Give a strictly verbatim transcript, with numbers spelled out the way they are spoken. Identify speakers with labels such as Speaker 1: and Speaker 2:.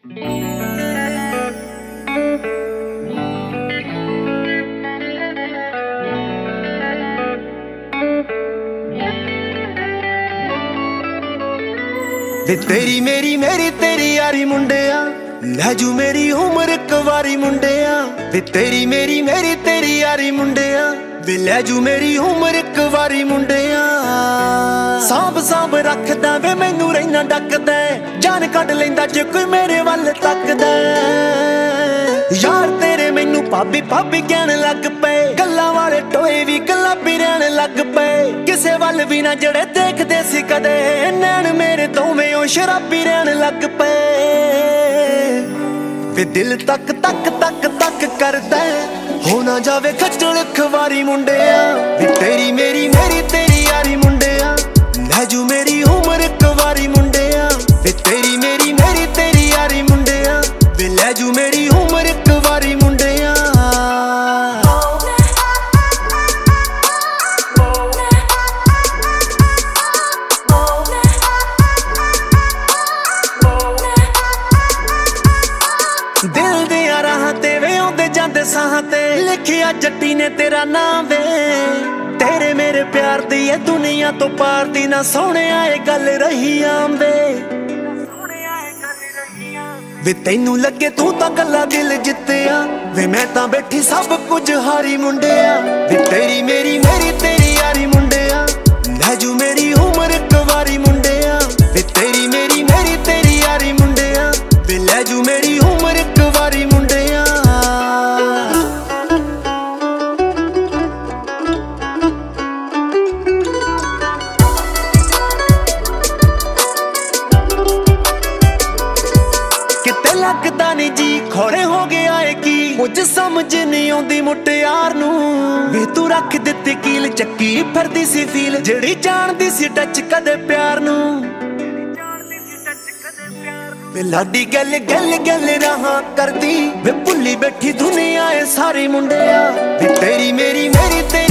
Speaker 1: वे तेरी मेरी मेरी तेरी यारी मुंडिया लै जू मेरी उम्र कवारी मुंडिया। वे तेरी मेरी मेरी तेरी यारी मुंडिया वे लै जू मेरी उम्र कवारी मुंडिया। सांभ सांभ रखदा वे मैनू रहना डकदा जान कढ लैंदा जे कोई मेरे वल तकदा। यार तेरे मैनू भाभी भाभी कहण लग पे गल्लां वाले टोए भी गुलाबी रहन लग पे। किसे वल भी ना जड़े देखदे सी कदे नैन मेरे दोवें ओ शराबी रहन लग पे। वे दिल तक तक तक तक करदा हो ना जावे खच्चर खवारी मुंडिया। वे तेरी मेरी मेरी तेरी यारी मुंडिया लै जू मेरी उम्र कवारी मुंडिया। वे तेरी मेरी मेरी तेरी यारी मुंडिया वे लै जू मेरी उम्र कवारी मुंडिया। दिल दियां राहां ते वे आउंदे जांदे साहां ते लिखिया जट्टी ने तेरा नाम वे। तेरे मेरे प्यार दी ये दुनिया तो पार दी ना सोहणिया ये गल रही आंदे। वे तैनू लगे तू तां कल्ला दिल जित्तिया वे मैं तां बैठी सब कुछ हारी मुंडिया। वे तेरी मेरी मेरी तेरी यारी मुंडिया लै जू मेरी उम्र कवारी मुंडिया। वे तेरी मेरी मेरी तेरी यारी मुंडिया वे लै जू मेरी उम्र कवारी मुंडिया। किते लगदा नहीं जी खोड़े हो गया है की कुछ समझ नहीं आउंदी मुटियार नू। वे तू रख दित्ती कील चक्की फिरदी सी फील जेड़ी जानदी सी टच कदे प्यार नू। वे लाडी गल गल गल रहा करदी वे भुल्ली बैठी दुनिया है सारी मुंडिया। वे तेरी मेरी मेरी तेरी